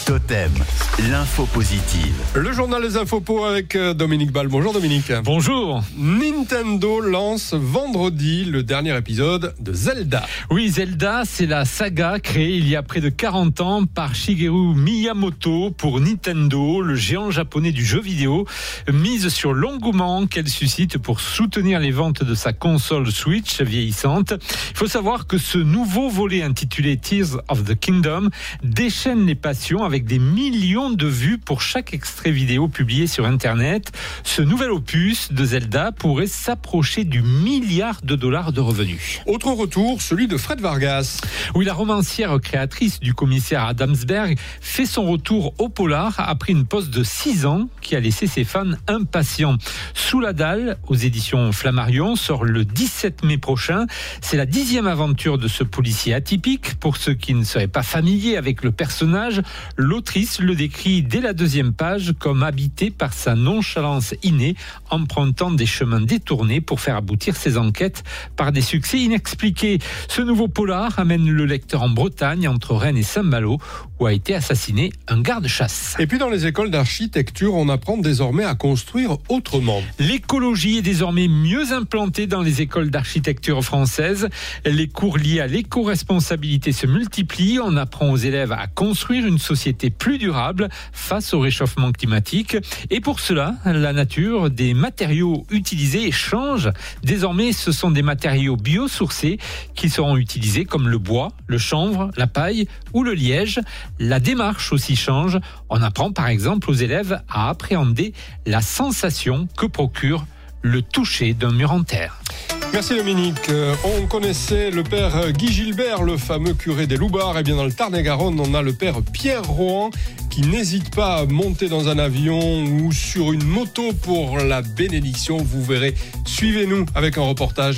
Totem, l'info positive. Le journal des Infopos avec Dominique Ball. Bonjour Dominique. Bonjour. Nintendo lance vendredi le dernier épisode de Zelda. Oui, Zelda, c'est la saga créée il y a près de 40 ans par Shigeru Miyamoto pour Nintendo, le géant japonais du jeu vidéo, mise sur l'engouement qu'elle suscite pour soutenir les ventes de sa console Switch vieillissante. Il faut savoir que ce nouveau volet intitulé Tears of the Kingdom déchaîne les passions avec des millions de vues pour chaque extrait vidéo publié sur Internet. Ce nouvel opus de Zelda pourrait s'approcher du $1 milliard de revenus. Autre retour, celui de Fred Vargas. Oui, la romancière créatrice du commissaire Adamsberg fait son retour au polar après une pause de 6 ans qui a laissé ses fans impatients. Sous la dalle, aux éditions Flammarion, sort le 17 mai prochain. C'est la 10e aventure de ce policier atypique. Pour ceux qui ne seraient pas familiers avec le personnage, l'autrice le décrit dès la 2e page comme habité par sa nonchalance innée, empruntant des chemins détournés pour faire aboutir ses enquêtes par des succès inexpliqués. Ce nouveau polar amène le lecteur en Bretagne, entre Rennes et Saint-Malo, où a été assassiné un garde-chasse. Et puis dans les écoles d'architecture, on apprend désormais à construire autrement. L'écologie est désormais mieux implantée dans les écoles d'architecture françaises. Les cours liés à l'éco-responsabilité se multiplient. On apprend aux élèves à construire une société plus durable face au réchauffement climatique. Et pour cela, la nature des matériaux utilisés change. Désormais, ce sont des matériaux biosourcés qui seront utilisés comme le bois, le chanvre, la paille ou le liège. La démarche aussi change. On apprend par exemple aux élèves à appréhender la sensation que procure le toucher d'un mur en terre. Merci Dominique. On connaissait le père Guy Gilbert, le fameux curé des Loubards. Et bien dans le Tarn-et-Garonne, on a le père Pierre Rohan qui n'hésite pas à monter dans un avion ou sur une moto pour la bénédiction. Vous verrez. Suivez-nous avec un reportage.